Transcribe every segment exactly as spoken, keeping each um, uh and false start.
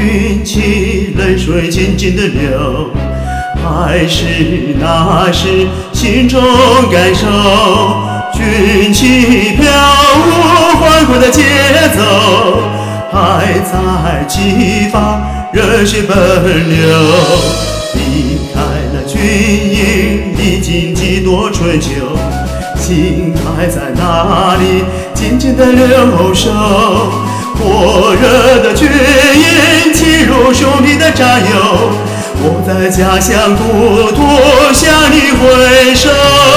云起，泪水静静的流，还是那时心中感受。军旗飘舞，欢快的节奏还在激发热血奔流。离开了军营，历经几多春秋，心还在哪里静静的留守。火热的军营，欺辱兄弟的战友，我在家乡故土向你挥手。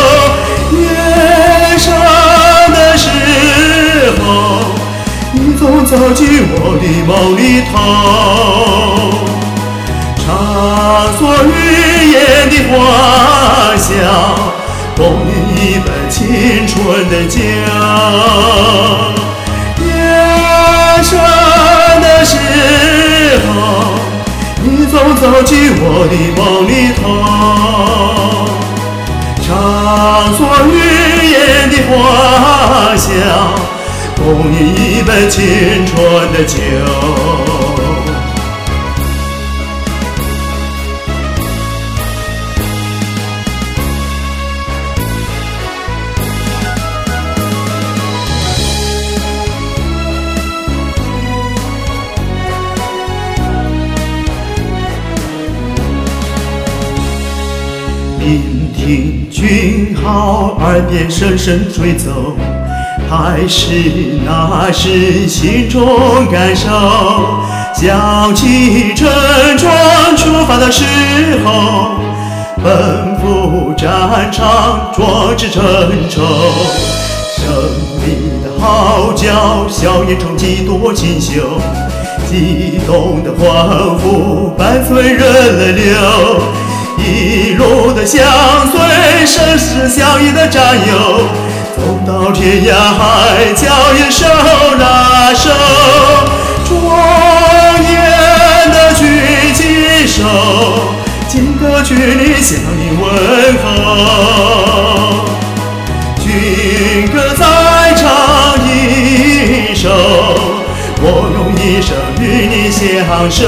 夜深的时候，你总走进我的梦里头，畅所欲言的花香，供你一本青春的讲。夜深的时候，你总走进我的梦里头，畅所欲言的花香，供你一杯青春的酒。聆听军号耳边声声吹奏，还是那时心中感受。想起陈庄出发的时候，奔赴战场，壮志成舟。胜利的号角，硝烟中几多锦绣，激动的欢呼伴随人泪流。一路的相随，生死相依的战友，走到天涯海角，也手拉手。庄严的举起手，金歌曲里向你问候。军歌再唱一首，我用一生与你相守。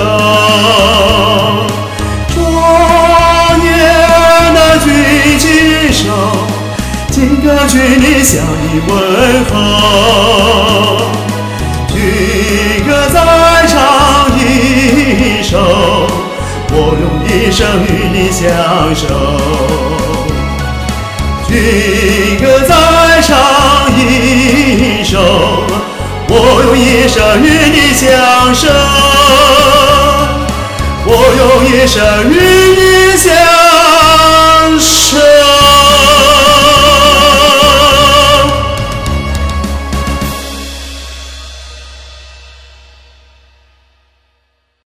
举起手，金歌曲里向你问候。军歌再唱一首，我用一生与你相守。军歌再唱一首，我用一生与你相守。我用一生与